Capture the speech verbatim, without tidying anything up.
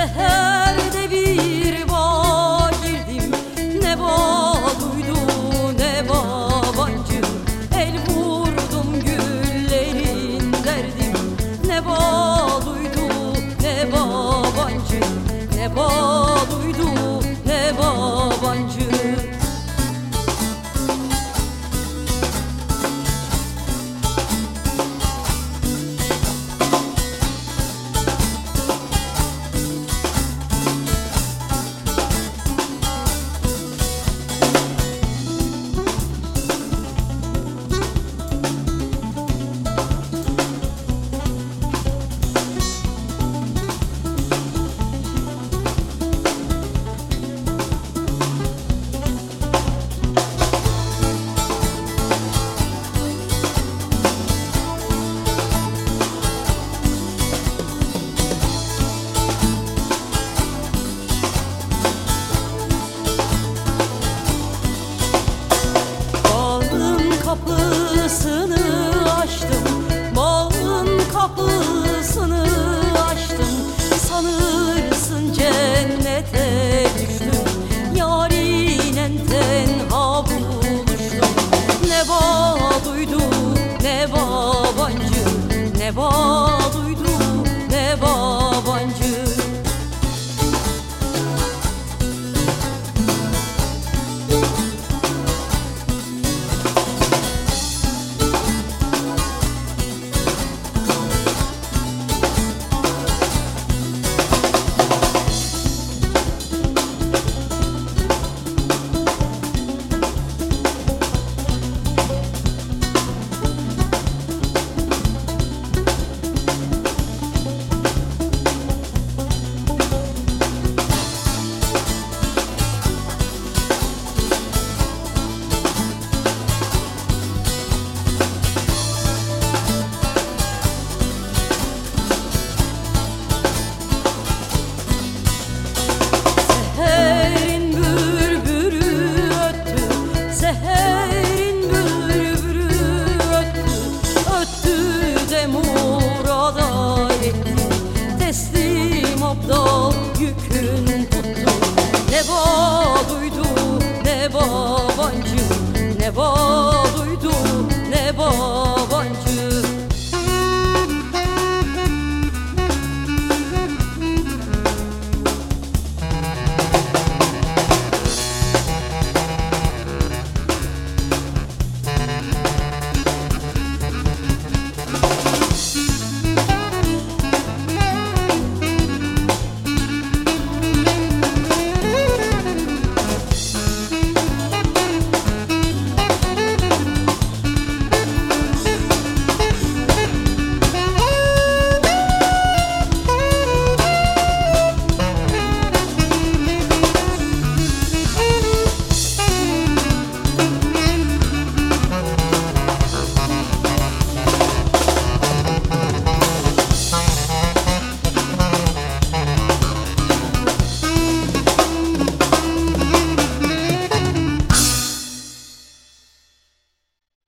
Seherde bir bağ girdim, ne bağ duydu ne babancı. El vurdum güllerin derdim, ne bağ duydu ne babancı. Ne bağ duydu ne babancı. Kapısını açtım, bağın kapısını açtım. Sanırsın cennete düştüm, yarinen tenha buluştum. Ne bağ duydu ne babancı, ne bağ duydu ne babancı. Teslim abdal yükün tuttu. Ne bağ duydu ne babancı, ne bağ duydu ne babancı.